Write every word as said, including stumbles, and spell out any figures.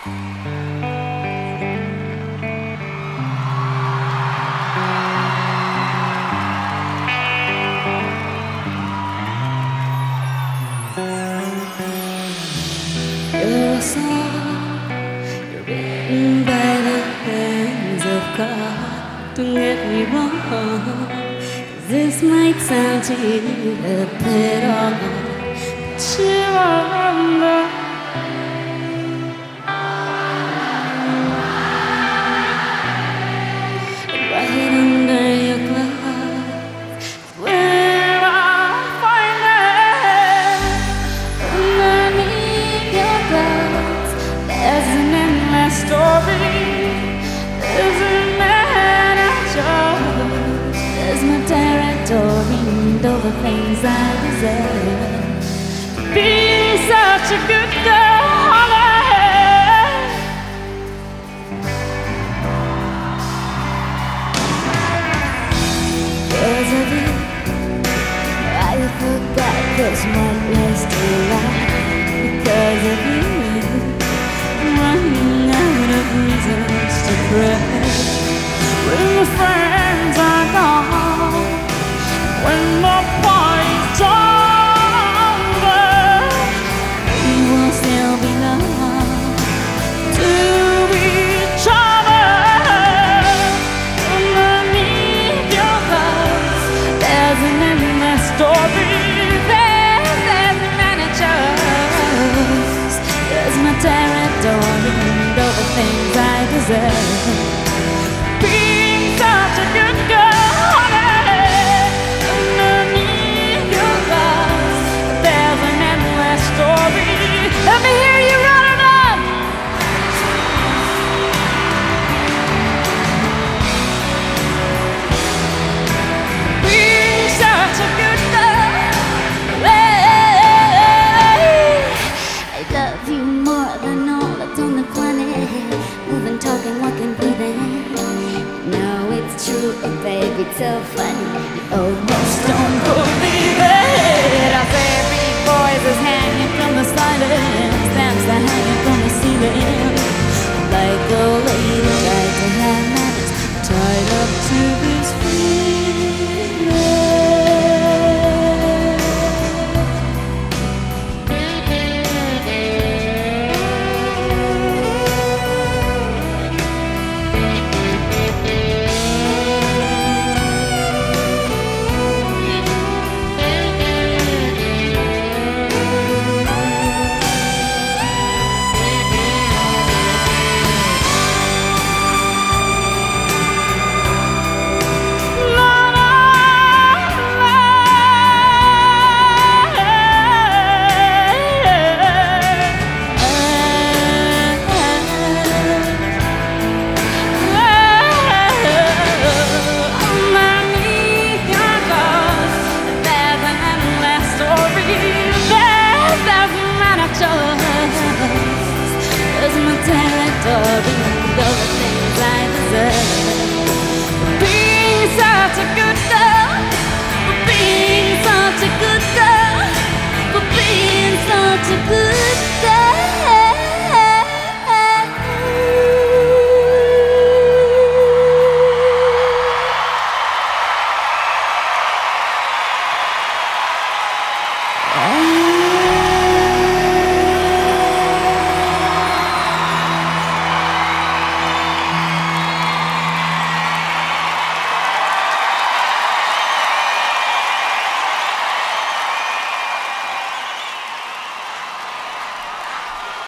You're a song written by the hands of God. Don't get me wrong, this might sound to you a bit odd, but you remember right under your glove where I find it. Underneath your gloves there's an endless story. There's an anecdote. There's my territory and all the things I deserve. Being such a good girl, honey. Because of you, I forgot this might last a while. Because of you, I'm running out of reasons to cry. When the friends are gone, when the party's over, we will still belong to each other. Underneath your gloves there's an endless story. There's, there's the managers. There's my territory and all the things I deserve. Being such a good girl, honey. Underneath your gloves there's an endless story. Let me hear you run it up. Being such a good girl, hey. I love you more than all that's on the planet. Moving, talking, walking, breathing. No, it's true, oh baby, it's so funny. You almost don't believe it. I say big voices hanging from the silence, stamps are hanging from the ceiling. Like a lady tried to have manners, tied up to this all the things I deserve. Being such a good girl.